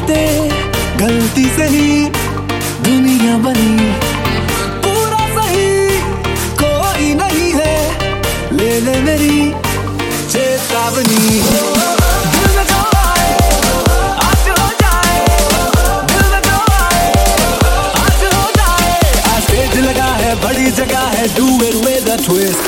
बातें गलती से ही दुनिया बनी, पूरा सही कोई नहीं है, ले ले मेरी चेतावनी। दिल में जो आए आज हो जाए, दिल में जो आए आज हो जाए। आज स्टेज लगा है, बड़ी जगह है, do it with a twist।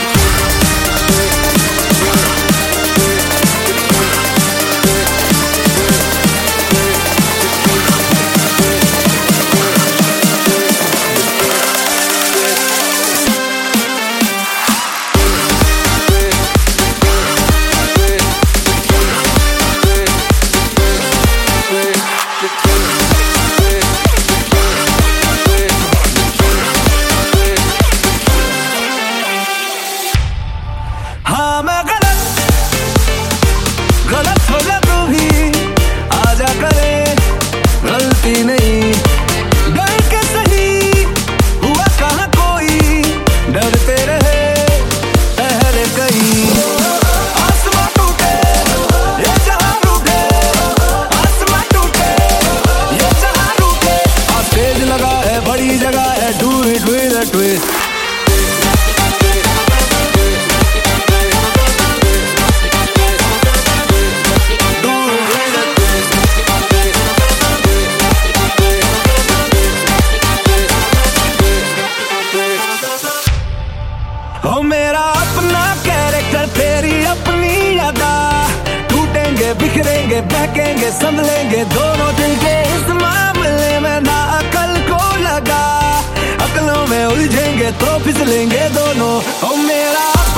हाँ मैं गलत हो जा तू भी, आजा करे गलती नहीं। डर के सही हुआ कहाँ कोई, डरते रहे पहले कहीं। आसमां टूटे ये जहां रूठे, आसमां टूटे ये जहां रूठे। आज स्टेज लगा है, बड़ी जगह है, do it with a twist। ओ मेरा अपना कैरेक्टर, तेरी अपनी अदा, टूटेंगे बिखरेंगे बहकेंगे संभलेंगे दोनों दिल के। इस मामले में ना अकल को लगा, अकलों में उलझेंगे तो फिसलेंगे दोनों। ओ मेरा